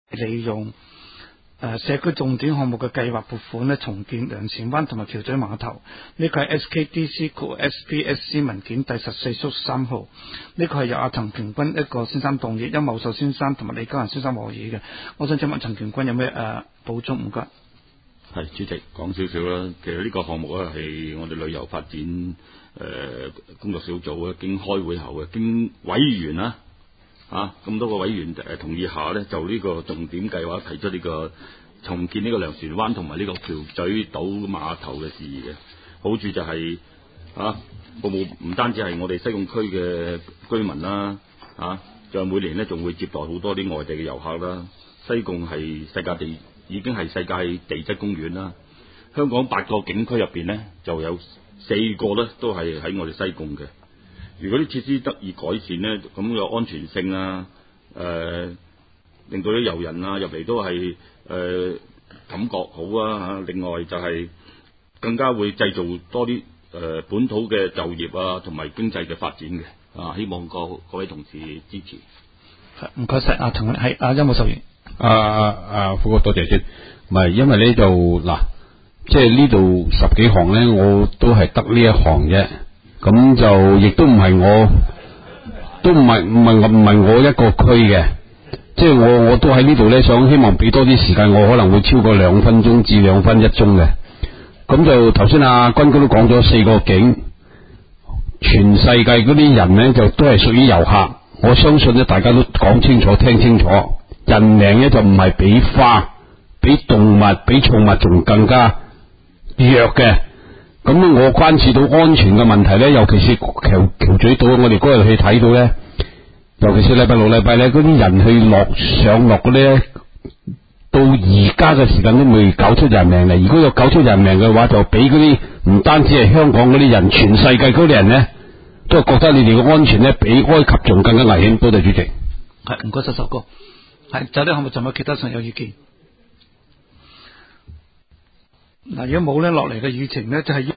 利用社區重點項目嘅計劃撥款咧，重建良前灣同埋橋咀碼頭。呢個係 SKDC/SPSC 文件第14縮3號。呢個係由阿陳權軍一個先生動議，殷茂壽先生同埋李家仁先生和議嘅。我想請問陳權軍有咩補充？唔該。 係主席講少少啦。其實呢個項目咧係我哋旅遊發展工作小組咧，經開會後嘅經委員啦咁多個委員同意下咧，就呢個重點計劃提出呢個重建呢個糧船灣同埋呢個橋咀島碼頭嘅事宜嘅。好處就係服務唔單止係我哋西貢區嘅居民啦，仲有每年咧仲會接待好多啲外地嘅遊客啦。西貢係已經係世界地質公園啦。香港8個景區入邊咧，就有4個咧都係喺我哋西貢嘅。如果啲設施得以改善咧，咁有安全性令到啲遊人入嚟都係感覺好啊。另外就係更加會製造多啲本土嘅就業同埋經濟嘅發展嘅。希望各位同事支持。 唔該晒。係殷茂壽員。 副哥多謝先。唔係因為呢度嗱，即係呢度10幾項咧，我都係得呢一項啫。咁就亦都唔係我，都唔係我一個區嘅，即係我都喺呢度咧，想希望俾多啲時間，我可能會超過2分鐘至2分1鐘嘅。咁就頭先阿軍哥都講咗4個景，全世界嗰啲人咧就都係屬於遊客。我相信咧，大家都講清楚、聽清楚，人命咧就唔係比花、比動物、比寵物仲更加弱嘅。咁我關注到安全嘅問題咧，尤其是橋咀島，我哋嗰日去睇到咧，尤其是禮拜6、禮拜咧，嗰啲人去上落嗰啲咧，到而家嘅時間都未搞出人命嚟。如果有搞出人命嘅話，就俾嗰啲唔單止係香港嗰啲人，全世界嗰啲人咧，都係覺得你哋嘅安全咧，比埃及仲更加危險。多謝主席。 係，唔該晒，壽哥。係，就呢項目仲有其他上有意見？嗱，如果冇咧，落嚟嘅議程咧就係